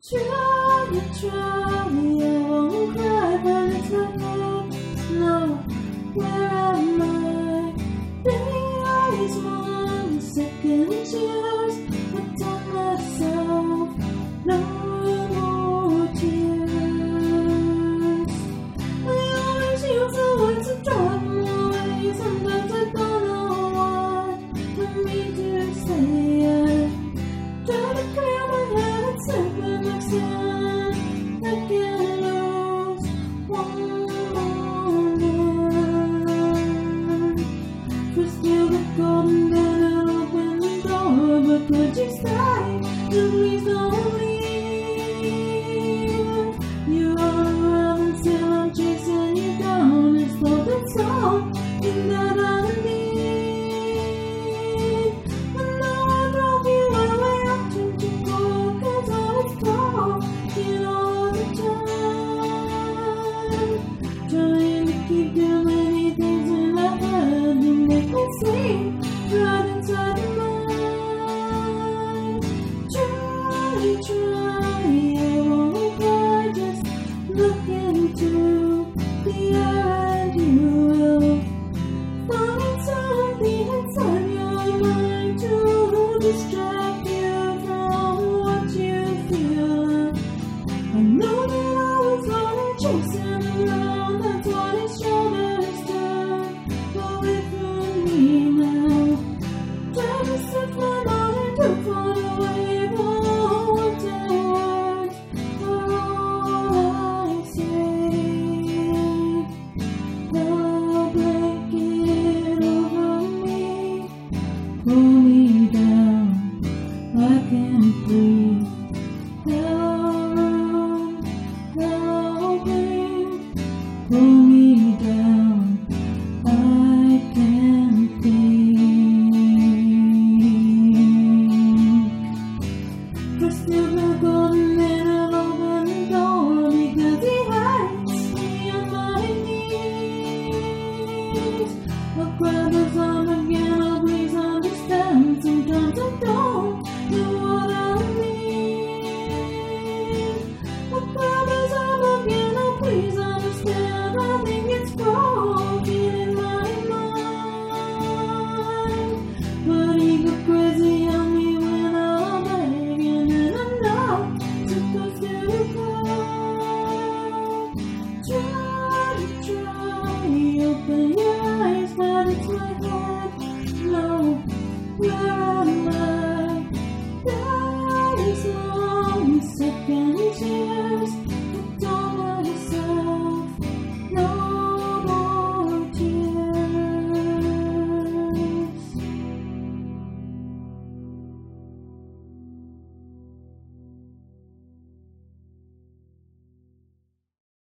Try, I won't cry, but it's not no. Where am I? Living always one second chance. I tell myself, no more tears. I always use the words to drive me away. Sometimes I don't know what for me to say. I try to clear my head and simply makes sense. I can't lose one more night. First you were golden, then I opened the door. But could you stay? And please don't leave. You are around until I'm chasing you down. It's all that's all that I need. And now I drove you away after you go, 'cause all it's talking all the time. Trying to keep too many things in my head to make me sleep right inside your mind. Try, I won't cry, just look into the eye and you will find something inside your mind to distract you from what you feel. I know that I was only chasing around, that's what his shoulders do. But with me now, try to set my body to fall away. Words are all I say. A blanket over me, pull me down, I can't breathe. Helping, pull me down, I can't think. First you were gone.